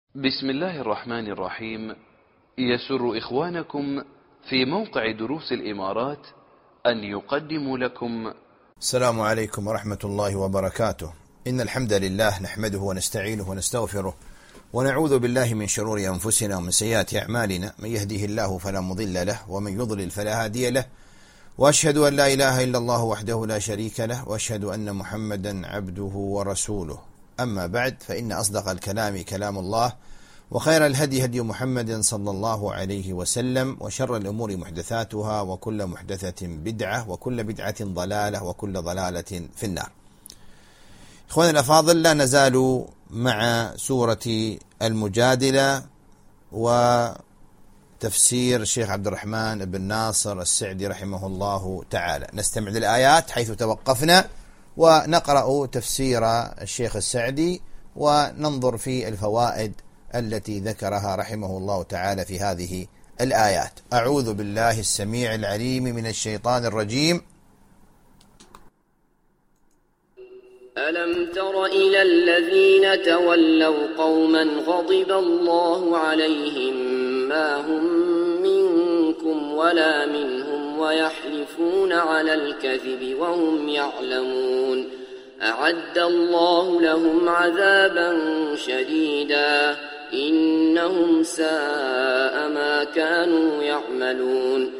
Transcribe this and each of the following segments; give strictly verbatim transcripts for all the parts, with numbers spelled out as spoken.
بسم الله الرحمن الرحيم. يسر إخوانكم في موقع دروس الإمارات أن يقدموا لكم السلام عليكم ورحمة الله وبركاته. إن الحمد لله نحمده ونستعينه ونستغفره ونعوذ بالله من شرور أنفسنا ومن سيئات أعمالنا، من يهده الله فلا مضل له ومن يضلل فلا هادي له، وأشهد أن لا إله إلا الله وحده لا شريك له، وأشهد أن محمدا عبده ورسوله. أما بعد، فإن أصدق الكلام كلام الله، وخير الهدي هدي محمد صلى الله عليه وسلم، وشر الأمور محدثاتها، وكل محدثة بدعة، وكل بدعة ضلالة، وكل ضلالة في النار. إخواني الأفاضل، لا نزال مع سورة المجادلة وتفسير الشيخ عبد الرحمن بن ناصر السعدي رحمه الله تعالى. نستمع للآيات حيث توقفنا، ونقرأ تفسير الشيخ السعدي، وننظر في الفوائد التي ذكرها رحمه الله تعالى في هذه الآيات. أعوذ بالله السميع العليم من الشيطان الرجيم. ألم تر إلى الذين تولوا قوما غضب الله عليهم ما هم منكم ولا منهم ويحلفون على الكذب وهم يعلمون أعد الله لهم عذابا شديدا إنهم ساء ما كانوا يعملون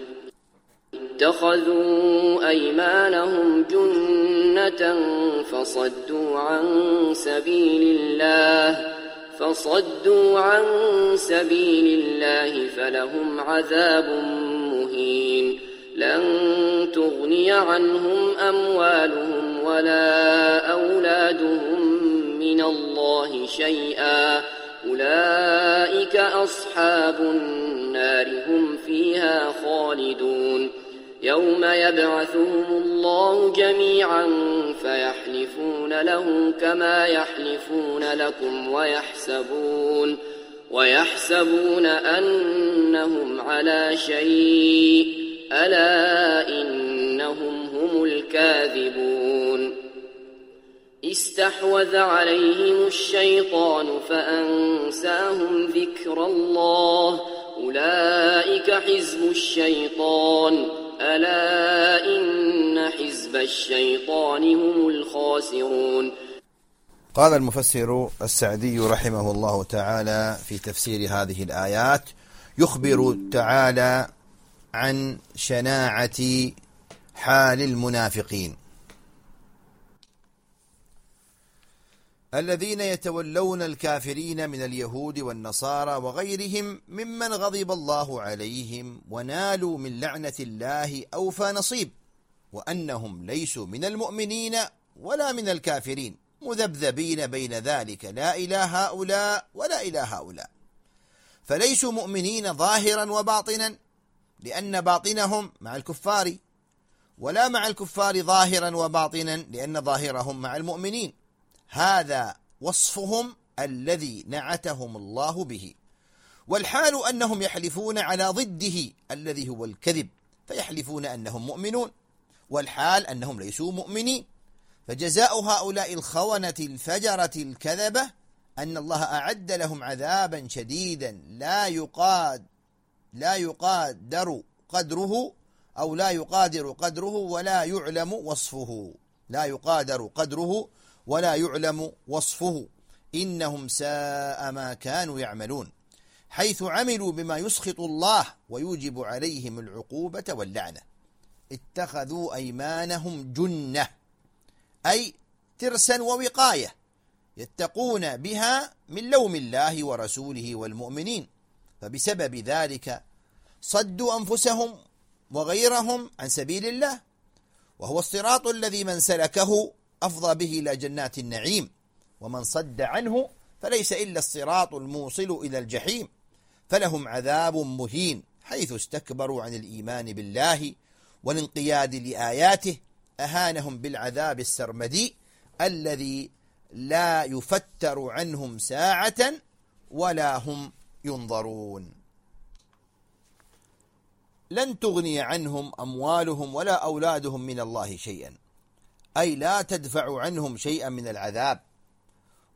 اتخذوا أيمانهم جنة فصدوا عن سبيل الله فصدوا عن سبيل الله فلهم عذاب مهين لن تغني عنهم أموالهم ولا أولادهم من الله شيئا أولئك أصحاب النار هم فيها خالدون يوم يبعثهم الله جميعا فيحلفون له كما يحلفون لكم ويحسبون ويحسبون أنهم على شيء ألا إنهم هم الكاذبون استحوذ عليهم الشيطان فأنساهم ذكر الله أولئك حزب الشيطان ألا إن حزب الشيطان هم الخاسرون. قال المفسر السعدي رحمه الله تعالى في تفسير هذه الآيات: يخبر تعالى عن شناعة حال المنافقين الذين يتولون الكافرين من اليهود والنصارى وغيرهم ممن غضب الله عليهم ونالوا من لعنة الله أوفى نصيب، وأنهم ليسوا من المؤمنين ولا من الكافرين مذبذبين بين ذلك، لا إلى هؤلاء ولا إلى هؤلاء، فليسوا مؤمنين ظاهرا وباطنا لأن باطنهم مع الكفار، ولا مع الكفار ظاهرا وباطنا لأن ظاهرهم مع المؤمنين. هذا وصفهم الذي نعتهم الله به، والحال أنهم يحلفون على ضده الذي هو الكذب، فيحلفون أنهم مؤمنون والحال أنهم ليسوا مؤمنين. فجزاء هؤلاء الخونة الفجرة الكذبة أن الله أعد لهم عذابا شديدا لا يقاد لا يقادر قدره أو لا يقادر قدره ولا يعلم وصفه لا يقادر قدره ولا يعلم وصفه إنهم ساء ما كانوا يعملون، حيث عملوا بما يسخط الله ويوجب عليهم العقوبة واللعنة. اتخذوا أيمانهم جنة، أي ترسا ووقاية يتقون بها من لوم الله ورسوله والمؤمنين، فبسبب ذلك صدوا أنفسهم وغيرهم عن سبيل الله، وهو الصراط الذي من سلكه أفضى به إلى جنات النعيم، ومن صد عنه فليس إلا الصراط الموصل إلى الجحيم، فلهم عذاب مهين حيث استكبروا عن الإيمان بالله والانقياد لآياته، أهانهم بالعذاب السرمدي الذي لا يفتر عنهم ساعة ولا هم ينظرون. لن تغني عنهم أموالهم ولا أولادهم من الله شيئا، أي لا تدفع عنهم شيئا من العذاب،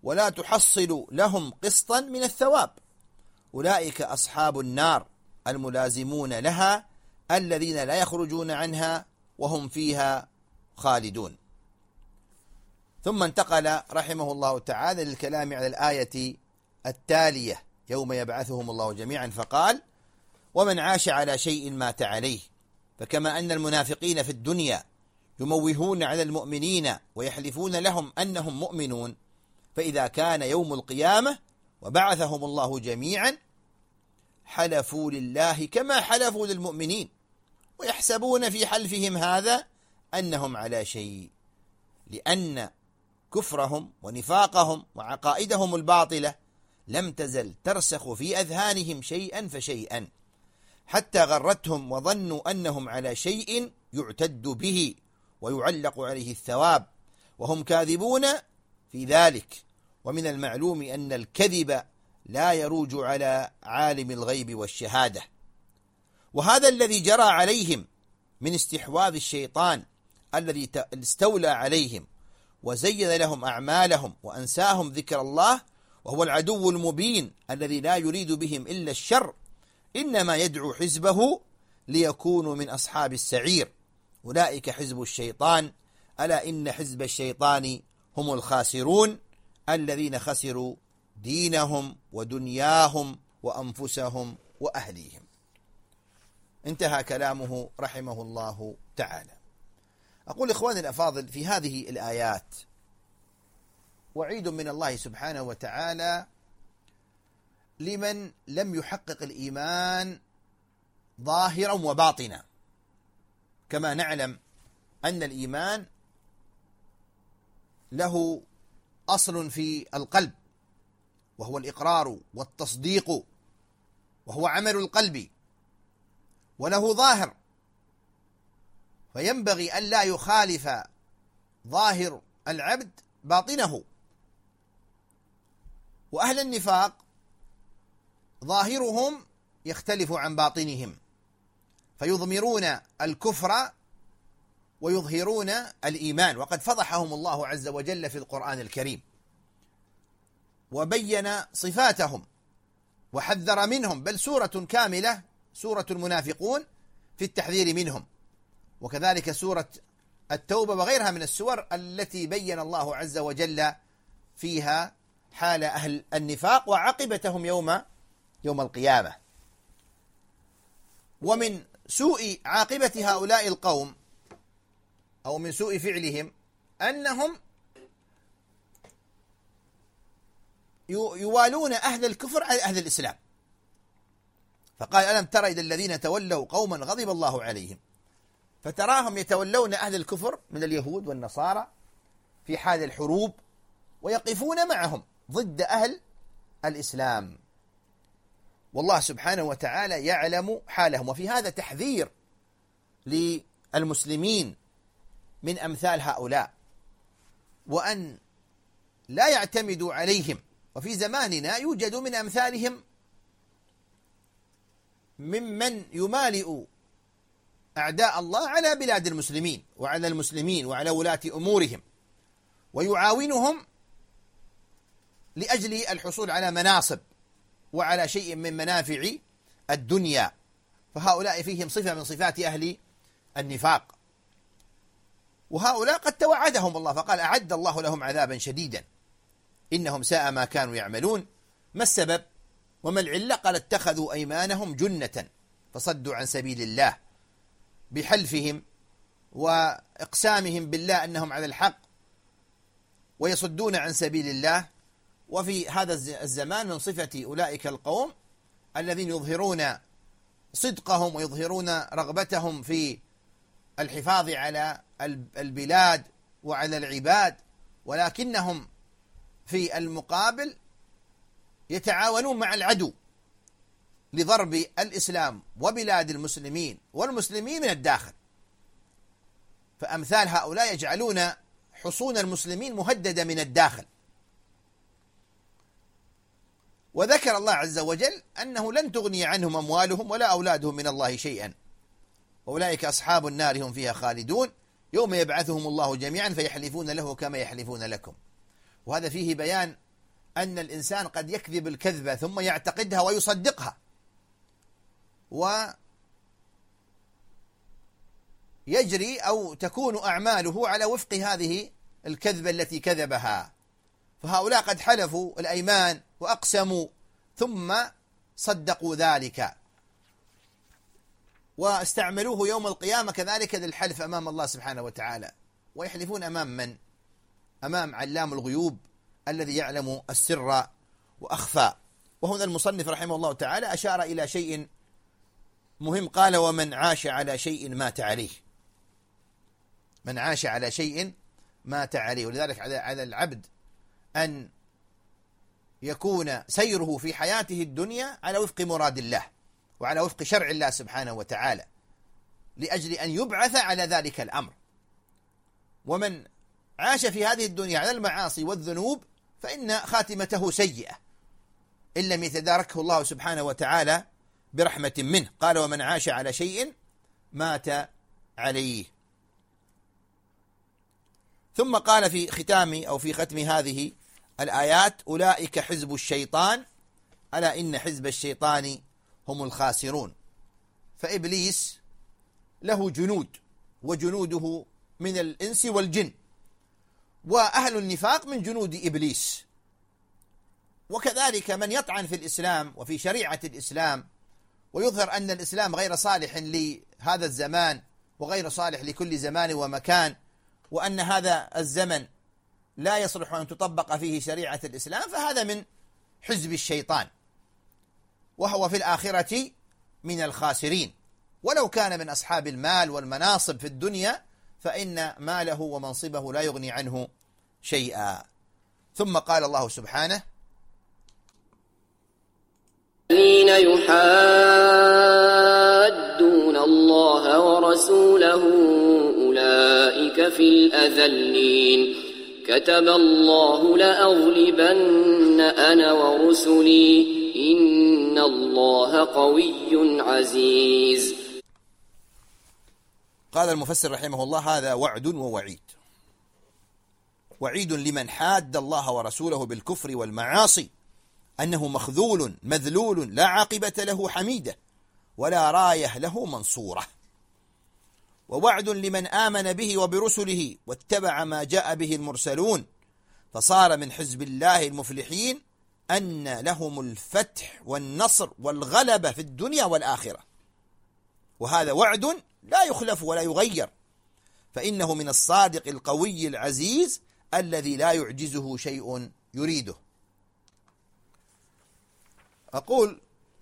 ولا تحصل لهم قسطا من الثواب. أولئك أصحاب النار الملازمون لها الذين لا يخرجون عنها وهم فيها خالدون. ثم انتقل رحمه الله تعالى للكلام على الآية التالية يوم يبعثهم الله جميعا فقال: ومن عاش على شيء مات عليه. فكما أن المنافقين في الدنيا يموهون على المؤمنين ويحلفون لهم أنهم مؤمنون، فإذا كان يوم القيامة وبعثهم الله جميعا حلفوا لله كما حلفوا للمؤمنين، ويحسبون في حلفهم هذا أنهم على شيء، لأن كفرهم ونفاقهم وعقائدهم الباطلة لم تزل ترسخ في أذهانهم شيئا فشيئا، حتى غرتهم وظنوا أنهم على شيء يعتد به ويعلق عليه الثواب، وهم كاذبون في ذلك. ومن المعلوم أن الكذب لا يروج على عالم الغيب والشهادة. وهذا الذي جرى عليهم من استحواذ الشيطان الذي استولى عليهم وزين لهم أعمالهم وأنساهم ذكر الله، وهو العدو المبين الذي لا يريد بهم إلا الشر، إنما يدعو حزبه ليكونوا من أصحاب السعير. أولئك حزب الشيطان، ألا إن حزب الشيطان هم الخاسرون الذين خسروا دينهم ودنياهم وأنفسهم وأهليهم. انتهى كلامه رحمه الله تعالى. أقول إخواني الأفاضل، في هذه الآيات وعيد من الله سبحانه وتعالى لمن لم يحقق الإيمان ظاهرا وباطنا. كما نعلم أن الإيمان له أصل في القلب، وهو الإقرار والتصديق، وهو عمل القلب، وله ظاهر، فينبغي أن لا يخالف ظاهر العبد باطنه. وأهل النفاق ظاهرهم يختلف عن باطنهم، فيضمرون الكفر ويظهرون الإيمان، وقد فضحهم الله عز وجل في القرآن الكريم وبين صفاتهم وحذر منهم، بل سورة كاملة سورة المنافقون في التحذير منهم، وكذلك سورة التوبة وغيرها من السور التي بين الله عز وجل فيها حال أهل النفاق وعاقبتهم يوم يوم القيامة. ومن سوء عاقبة هؤلاء القوم أو من سوء فعلهم أنهم يوالون أهل الكفر على أهل الإسلام. فقال: ألم تر إلى الذين تولوا قوما غضب الله عليهم. فتراهم يتولون أهل الكفر من اليهود والنصارى في حال الحروب ويقفون معهم ضد أهل الإسلام، والله سبحانه وتعالى يعلم حالهم. وفي هذا تحذير للمسلمين من أمثال هؤلاء، وأن لا يعتمدوا عليهم. وفي زماننا يوجد من أمثالهم ممن يمالئ أعداء الله على بلاد المسلمين وعلى المسلمين وعلى ولاة أمورهم، ويعاونهم لأجل الحصول على مناصب وعلى شيء من منافع الدنيا. فهؤلاء فيهم صفة من صفات أهل النفاق، وهؤلاء قد توعدهم الله فقال: أعد الله لهم عذابا شديدا إنهم ساء ما كانوا يعملون. ما السبب وما العلة؟ قال: اتخذوا أيمانهم جنة فصدوا عن سبيل الله، بحلفهم وإقسامهم بالله أنهم على الحق ويصدون عن سبيل الله. وفي هذا الزمان من صفة أولئك القوم الذين يظهرون صدقهم ويظهرون رغبتهم في الحفاظ على البلاد وعلى العباد، ولكنهم في المقابل يتعاونون مع العدو لضرب الإسلام وبلاد المسلمين والمسلمين من الداخل. فأمثال هؤلاء يجعلون حصون المسلمين مهددة من الداخل. وذكر الله عز وجل أنه لن تغني عنهم أموالهم ولا أولادهم من الله شيئا، وأولئك أصحاب النار هم فيها خالدون، يوم يبعثهم الله جميعا فيحلفون له كما يحلفون لكم. وهذا فيه بيان أن الإنسان قد يكذب الكذبة ثم يعتقدها ويصدقها، ويجري أو تكون أعماله على وفق هذه الكذبة التي كذبها. فهؤلاء قد حلفوا الأيمان وأقسموا ثم صدقوا ذلك، واستعملوه يوم القيامة كذلك للحلف أمام الله سبحانه وتعالى. ويحلفون أمام من؟ أمام علام الغيوب الذي يعلم السر وأخفى. وهنا المصنف رحمه الله تعالى أشار إلى شيء مهم، قال: ومن عاش على شيء مات عليه. من عاش على شيء مات عليه. ولذلك على العبد أن يكون سيره في حياته الدنيا على وفق مراد الله وعلى وفق شرع الله سبحانه وتعالى، لأجل أن يبعث على ذلك الأمر. ومن عاش في هذه الدنيا على المعاصي والذنوب فإن خاتمته سيئة إن لم يتداركه الله سبحانه وتعالى برحمة منه. قال: ومن عاش على شيء مات عليه. ثم قال في ختام أو في ختم هذه الآيات: أولئك حزب الشيطان ألا إن حزب الشيطان هم الخاسرون. فإبليس له جنود، وجنوده من الإنس والجن، وأهل النفاق من جنود إبليس. وكذلك من يطعن في الإسلام وفي شريعة الإسلام ويظهر أن الإسلام غير صالح لهذا الزمان وغير صالح لكل زمان ومكان، وأن هذا الزمن لا يصلح أن تطبق فيه شريعة الإسلام، فهذا من حزب الشيطان، وهو في الآخرة من الخاسرين. ولو كان من أصحاب المال والمناصب في الدنيا فإن ماله ومنصبه لا يغني عنه شيئا. ثم قال الله سبحانه: الذين يحادون الله ورسوله أولئك في الأذلين كتب الله لأغلبن أنا ورسلي إن الله قوي عزيز. قال المفسر رحمه الله: هذا وعد ووعيد. وعيد لمن حاد الله ورسوله بالكفر والمعاصي أنه مخذول مذلول لا عاقبة له حميدة ولا راية له منصورة. ووعد لمن آمن به وبرسله واتبع ما جاء به المرسلون فصار من حزب الله المفلحين أن لهم الفتح والنصر والغلبة في الدنيا والآخرة. وهذا وعد لا يخلف ولا يغير، فإنه من الصادق القوي العزيز الذي لا يعجزه شيء يريده. أقول: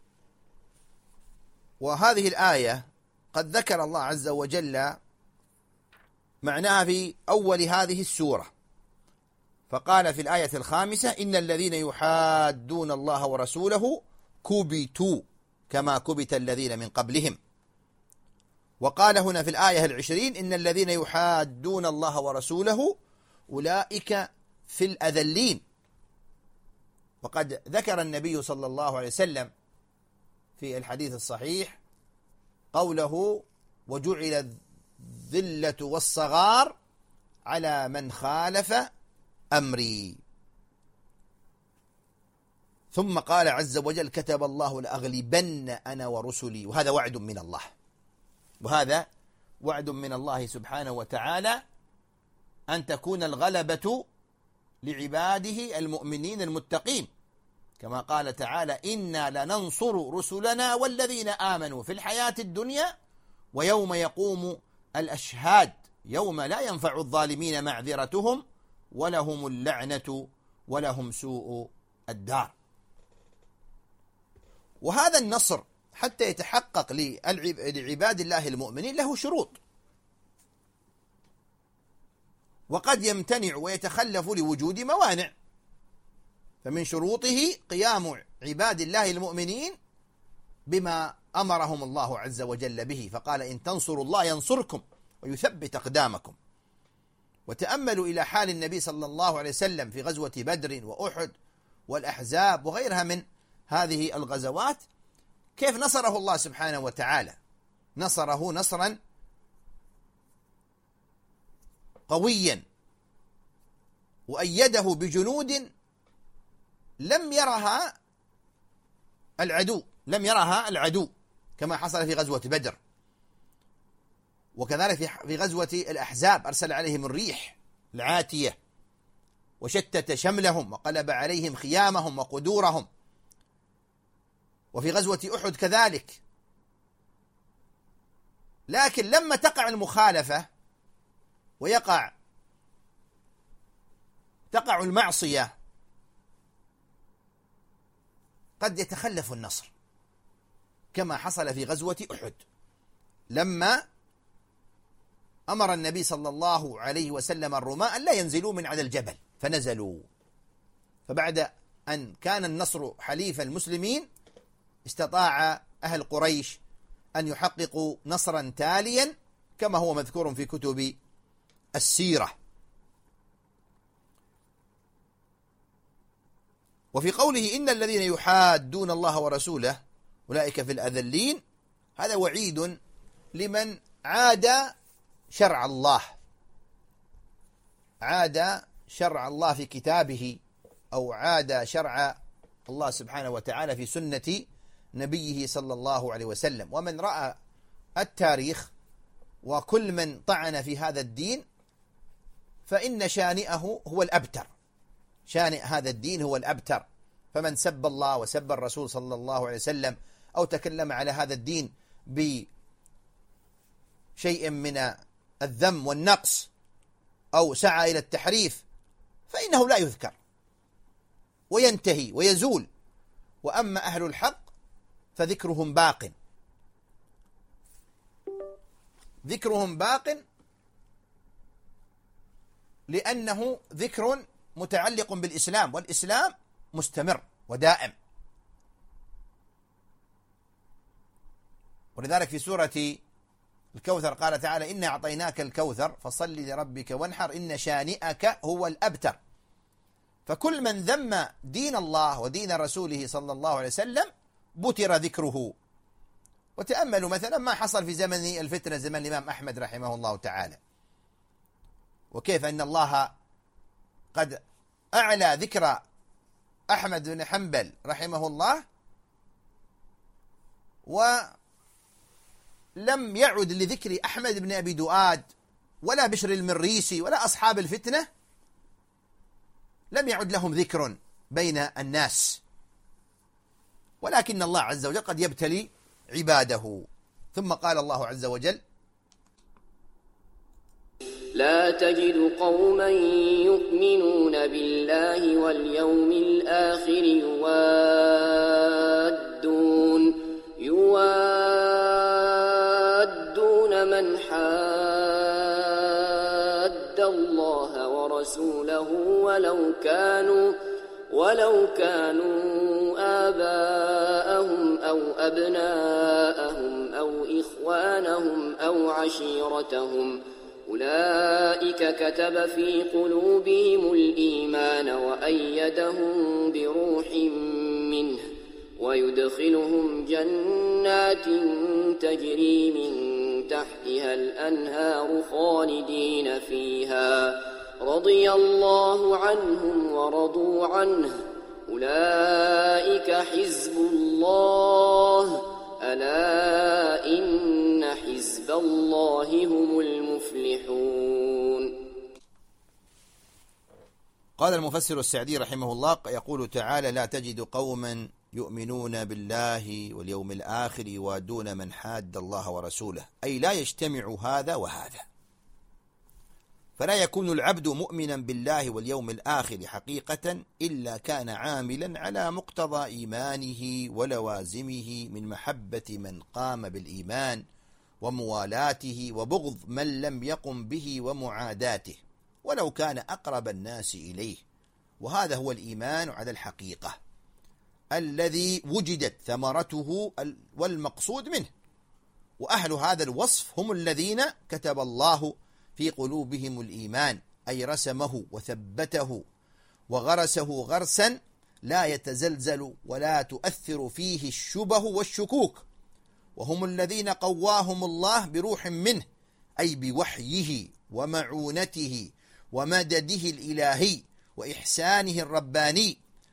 وهذه الآية قد ذكر الله عز وجل معناها في أول هذه السورة، فقال في الآية الخامسة: إن الذين يحادون الله ورسوله كبتوا كما كبت الذين من قبلهم. وقال هنا في الآية العشرين: إن الذين يحادون الله ورسوله أولئك في الأذلين. وقد ذكر النبي صلى الله عليه وسلم في الحديث الصحيح قوله: وجعل الذلة والصغار على من خالف أمري. ثم قال عز وجل: كتب الله لأغلبن أنا ورسلي. وهذا وعد من الله، وهذا وعد من الله سبحانه وتعالى أن تكون الغلبة لعباده المؤمنين المتقين، كما قال تعالى: إنا لننصر رسلنا والذين آمنوا في الحياة الدنيا ويوم يقوم الأشهاد يوم لا ينفع الظالمين معذرتهم ولهم اللعنة ولهم سوء الدار. وهذا النصر حتى يتحقق لعباد الله المؤمنين له شروط، وقد يمتنع ويتخلف لوجود موانع. فمن شروطه قيام عباد الله المؤمنين بما أمرهم الله عز وجل به، فقال: إن تنصروا الله ينصركم ويثبت أقدامكم. وتأملوا إلى حال النبي صلى الله عليه وسلم في غزوة بدر وأحد والأحزاب وغيرها من هذه الغزوات، كيف نصره الله سبحانه وتعالى. نصره نصرا قويا وأيده بجنود لم يرها العدو لم يرها العدو كما حصل في غزوة بدر، وكذلك في غزوة الأحزاب أرسل عليهم الريح العاتية وشتت شملهم وقلب عليهم خيامهم وقدورهم، وفي غزوة أحد كذلك. لكن لما تقع المخالفة ويقع تقع المعصية قد يتخلف النصر، كما حصل في غزوة أحد لما أمر النبي صلى الله عليه وسلم الرماة أن لا ينزلوا من على الجبل فنزلوا، فبعد أن كان النصر حليف المسلمين استطاع أهل قريش أن يحققوا نصرا تاليا كما هو مذكور في كتب السيرة. وفي قوله إن الذين يحادون الله ورسوله أولئك في الأذلين، هذا وعيد لمن عاد شرع الله عاد شرع الله في كتابه، أو عاد شرع الله سبحانه وتعالى في سنة نبيه صلى الله عليه وسلم. ومن رأى التاريخ وكل من طعن في هذا الدين فإن شانئه هو الأبتر، شانئ هذا الدين هو الأبتر. فمن سب الله وسب الرسول صلى الله عليه وسلم أو تكلم على هذا الدين بشيء من الذم والنقص أو سعى إلى التحريف فإنه لا يذكر وينتهي ويزول. وأما أهل الحق فذكرهم باق ذكرهم باق لأنه ذكر متعلق بالإسلام، والإسلام مستمر ودائم. ولذلك في سورة الكوثر قال تعالى إنا أعطيناك الكوثر فصل لربك وانحر إن شانئك هو الأبتر. فكل من ذم دين الله ودين رسوله صلى الله عليه وسلم بتر ذكره. وتأملوا مثلا ما حصل في زمن الفتنة زمن الإمام أحمد رحمه الله تعالى، وكيف أن الله قد أعلى ذكر أحمد بن حنبل رحمه الله، ولم يعد لذكر أحمد بن أبي دؤاد ولا بشر المريسي ولا أصحاب الفتنة، لم يعد لهم ذكر بين الناس. ولكن الله عز وجل قد يبتلي عباده. ثم قال الله عز وجل لا تجد قوما يؤمنون بالله واليوم الآخر يوادون يوادون من حاد الله ورسوله ولو كانوا ولو كانوا آباءهم أو أبناءهم أو إخوانهم أو عشيرتهم أولئك كتب في قلوبهم الإيمان وأيدهم بروح منه ويدخلهم جنات تجري من تحتها الأنهار خالدين فيها رضي الله عنهم ورضوا عنه أولئك حزب الله ألا إن حزب الله هم المفلحون. قال المفسر السعدي رحمه الله يقول تعالى لا تجد قوما يؤمنون بالله واليوم الآخر يوادون من حاد الله ورسوله، أي لا يجتمع هذا وهذا، فلا يكون العبد مؤمنا بالله واليوم الآخر حقيقة إلا كان عاملا على مقتضى إيمانه ولوازمه من محبة من قام بالإيمان وموالاته وبغض من لم يقم به ومعاداته ولو كان أقرب الناس إليه. وهذا هو الإيمان على الحقيقة الذي وجدت ثمرته والمقصود منه. وأهل هذا الوصف هم الذين كتب الله في قلوبهم الإيمان، أي رسمه وثبته وغرسه غرسا لا يتزلزل ولا تؤثر فيه الشبه والشكوك. وهم الذين قواهم الله بروح منه، أي بوحيه ومعونته ومدده الإلهي وإحسانه الرباني،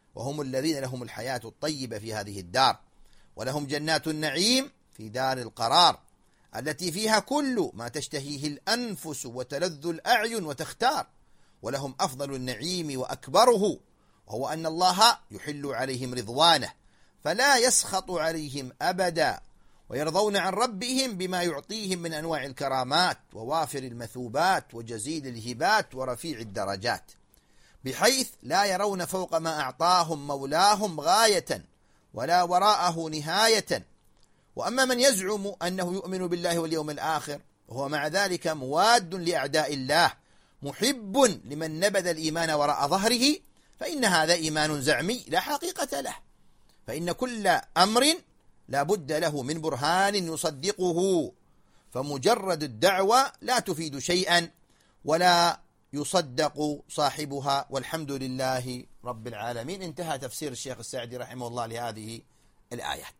وهم الذين لهم الحياة الطيبة في هذه الدار، ولهم جنات النعيم في دار القرار التي فيها كل ما تشتهيه الأنفس وتلذ الأعين وتختار، ولهم أفضل النعيم وأكبره، وهو أن الله يحل عليهم رضوانه فلا يسخط عليهم أبدا، ويرضون عن ربهم بما يعطيهم من أنواع الكرامات ووافر المثوبات وجزيل الهبات ورفيع الدرجات، بحيث لا يرون فوق ما أعطاهم مولاهم غاية ولا وراءه نهاية. وأما من يزعم أنه يؤمن بالله واليوم الآخر وهو مع ذلك مواد لأعداء الله محب لمن نبذ الإيمان وراء ظهره، فإن هذا إيمان زعمي لا حقيقة له، فإن كل أمر لا بد له من برهان يصدقه، فمجرد الدعوة لا تفيد شيئا ولا يصدق صاحبها. والحمد لله رب العالمين. انتهى تفسير الشيخ السعدي رحمه الله لهذه الآيات.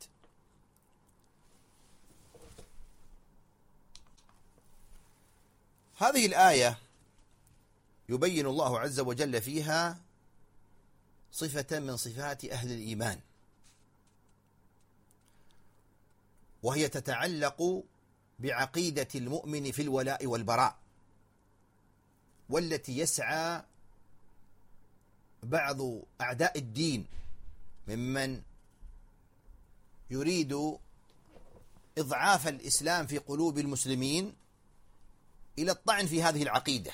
هذه الآية يبين الله عز وجل فيها صفة من صفات أهل الإيمان، وهي تتعلق بعقيدة المؤمن في الولاء والبراء، والتي يسعى بعض أعداء الدين ممن يريد إضعاف الإسلام في قلوب المسلمين إلى الطعن في هذه العقيدة،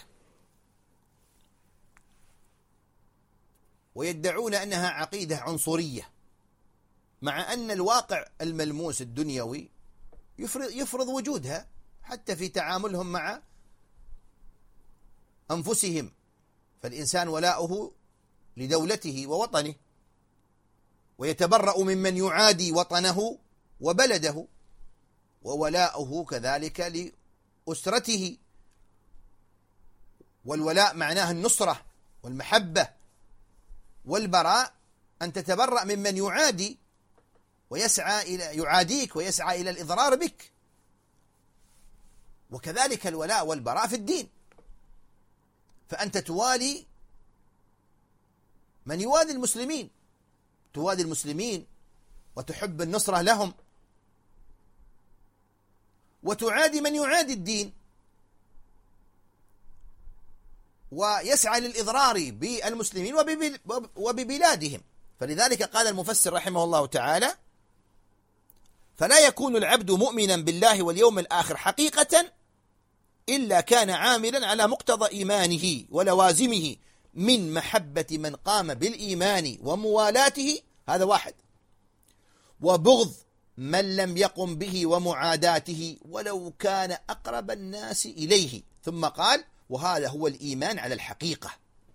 ويدعون أنها عقيدة عنصرية، مع أن الواقع الملموس الدنيوي يفرض, يفرض وجودها حتى في تعاملهم مع أنفسهم، فالإنسان ولاؤه لدولته ووطنه، ويتبرأ ممن يعادي وطنه وبلده، وولاؤه كذلك لأسرته، والولاء معناه النصرة والمحبة، والبراء أن تتبرأ ممن يعادي ويسعى إلى يعاديك ويسعى إلى الإضرار بك. وكذلك الولاء والبراء في الدين، فأنت توالي من يوالي المسلمين، توالي المسلمين وتحب النصرة لهم، وتعادي من يعادي الدين ويسعى للإضرار بالمسلمين وببلادهم. فلذلك قال المفسر رحمه الله تعالى: فلا يكون العبد مؤمنا بالله واليوم الآخر حقيقة إلا كان عاملا على مقتضى إيمانه ولوازمه من محبة من قام بالإيمان وموالاته، هذا واحد، وبغض من لم يقم به ومعاداته ولو كان أقرب الناس إليه. ثم قال: وهذا هو الإيمان على الحقيقة.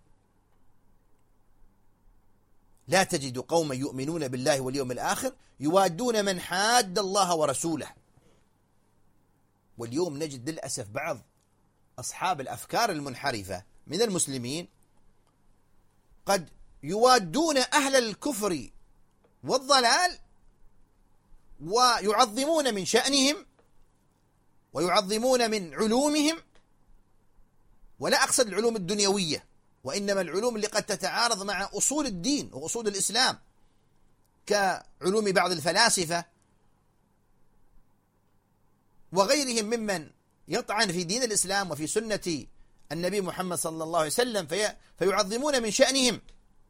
لا تجد قوما يؤمنون بالله واليوم الآخر يوادون من حاد الله ورسوله. واليوم نجد للأسف بعض أصحاب الأفكار المنحرفة من المسلمين قد يوادون أهل الكفر والضلال ويعظمون من شأنهم ويعظمون من علومهم، ولا أقصد العلوم الدنيوية، وإنما العلوم اللي قد تتعارض مع أصول الدين وأصول الإسلام، كعلوم بعض الفلاسفة وغيرهم ممن يطعن في دين الإسلام وفي سنة النبي محمد صلى الله عليه وسلم، في فيعظمون من شأنهم،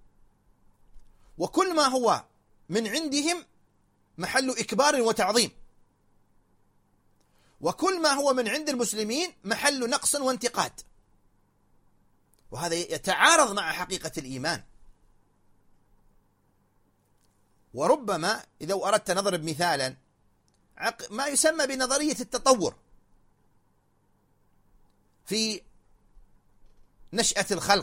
وكل ما هو من عندهم محل إكبار وتعظيم، وكل ما هو من عند المسلمين محل نقص وانتقاد، وهذا يتعارض مع حقيقة الإيمان. وربما إذا أردت نضرب مثالا ما يسمى بنظرية التطور في نشأة الخلق،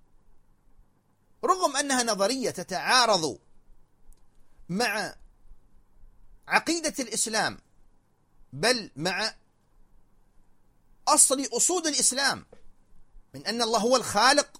رغم أنها نظرية تتعارض مع عقيدة الإسلام بل مع أصل أصول الإسلام من أن الله هو الخالق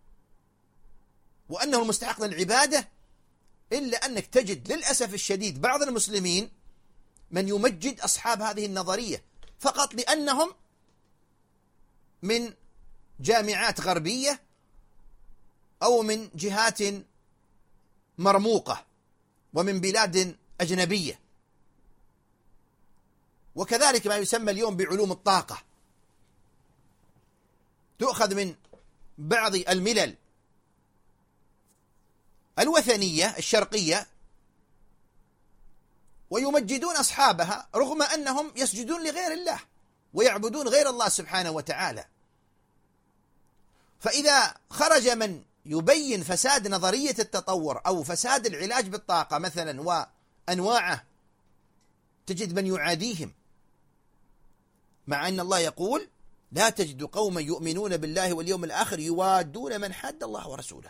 وأنه المستحق للعبادة، إلا أنك تجد للأسف الشديد بعض المسلمين من يمجد أصحاب هذه النظرية فقط لأنهم من جامعات غربية أو من جهات مرموقة ومن بلاد أجنبية، وكذلك ما يسمى اليوم بعلوم الطاقة تؤخذ من بعض الملل الوثنية الشرقية ويمجدون أصحابها رغم أنهم يسجدون لغير الله ويعبدون غير الله سبحانه وتعالى. فإذا خرج من يبين فساد نظرية التطور أو فساد العلاج بالطاقة مثلا وأنواعه، تجد من يعاديهم، مع أن الله يقول لا تجد قوما يؤمنون بالله واليوم الآخر يوادون من حاد الله ورسوله.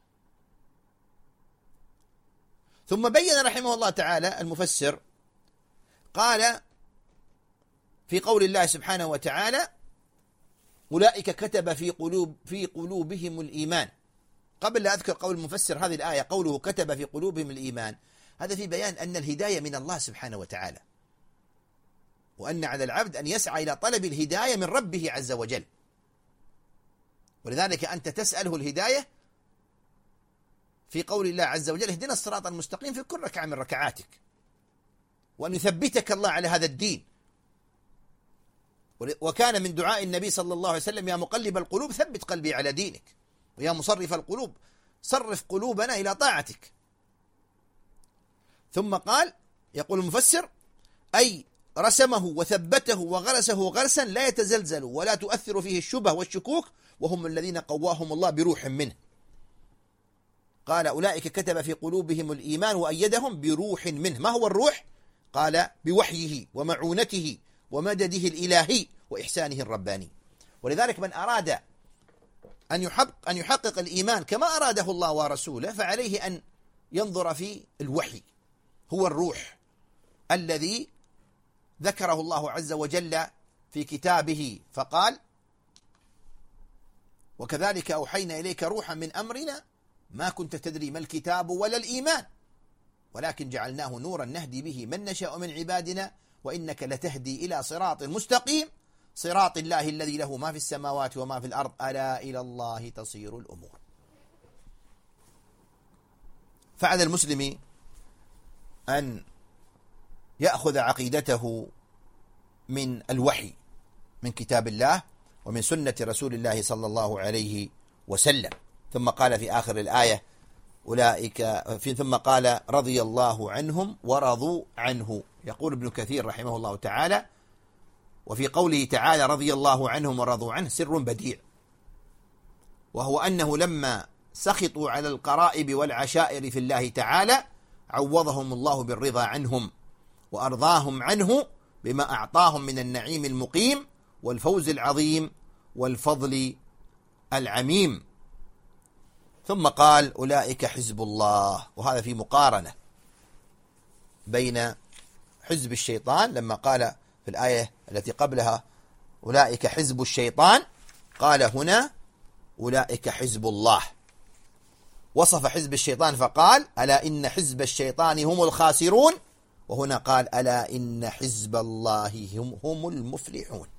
ثم بين رحمه الله تعالى المفسر قال في قول الله سبحانه وتعالى أولئك كتب في قلوب في قلوبهم الإيمان. قبل لا أذكر قول المفسر هذه الآية قوله كتب في قلوبهم الإيمان، هذا في بيان أن الهداية من الله سبحانه وتعالى، وأن على العبد أن يسعى إلى طلب الهداية من ربه عز وجل، ولذلك أنت تسأله الهداية في قول الله عز وجل اهدنا الصراط المستقيم في كل ركعة من ركعاتك، وأن يثبتك الله على هذا الدين. وكان من دعاء النبي صلى الله عليه وسلم يا مقلب القلوب ثبت قلبي على دينك، ويا مصرف القلوب صرف قلوبنا إلى طاعتك. ثم قال يقول المفسر أي رسمه وثبته وغرسه غرسا لا يتزلزل ولا تؤثر فيه الشبه والشكوك، وهم الذين قواهم الله بروح منه. قال أولئك كتب في قلوبهم الإيمان وأيدهم بروح منه. ما هو الروح؟ قال بوحيه ومعونته ومدده الإلهي وإحسانه الرباني. ولذلك من أراد أن يحقق, أن يحقق الإيمان كما أراده الله ورسوله فعليه أن ينظر في الوحي، هو الروح الذي ذكره الله عز وجل في كتابه فقال وكذلك أوحينا إليك روحا من أمرنا ما كنت تدري ما الكتاب ولا الإيمان ولكن جعلناه نورا نهدي به من نشاء من عبادنا وإنك لتهدي إلى صراط مستقيم صراط الله الذي له ما في السماوات وما في الأرض ألا إلى الله تصير الأمور. فعلى المسلم أن يأخذ عقيدته من الوحي من كتاب الله ومن سنة رسول الله صلى الله عليه وسلم. ثم قال في آخر الآية أولئك في ثم قال رضي الله عنهم ورضوا عنه. يقول ابن كثير رحمه الله تعالى وفي قوله تعالى رضي الله عنهم ورضوا عنه سر بديع، وهو أنه لما سخطوا على القرائب والعشائر في الله تعالى عوضهم الله بالرضا عنهم وأرضاهم عنه بما أعطاهم من النعيم المقيم والفوز العظيم والفضل العميم. ثم قال أولئك حزب الله، وهذا في مقارنة بين حزب الشيطان لما قال في الآية التي قبلها أولئك حزب الشيطان، قال هنا أولئك حزب الله، وصف حزب الشيطان فقال ألا إن حزب الشيطان هم الخاسرون، وهنا قال ألا إن حزب الله هم, هم المفلحون.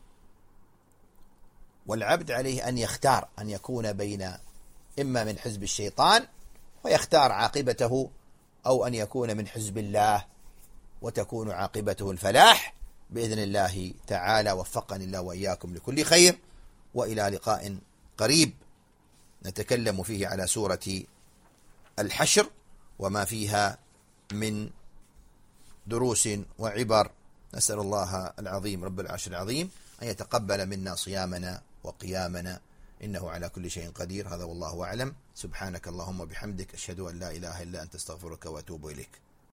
والعبد عليه أن يختار أن يكون بين إما من حزب الشيطان ويختار عاقبته أو أن يكون من حزب الله وتكون عاقبته الفلاح بإذن الله تعالى. وفقني الله وإياكم لكل خير، وإلى لقاء قريب نتكلم فيه على سورة الحشر وما فيها من دروس وعبر. نسأل الله العظيم رب العرش العظيم أن يتقبل منا صيامنا وقيامنا إنه على كل شيء قدير. هذا والله أعلم. سبحانك اللهم وبحمدك أشهد أن لا إله إلا أنت استغفرك وأتوب إليك.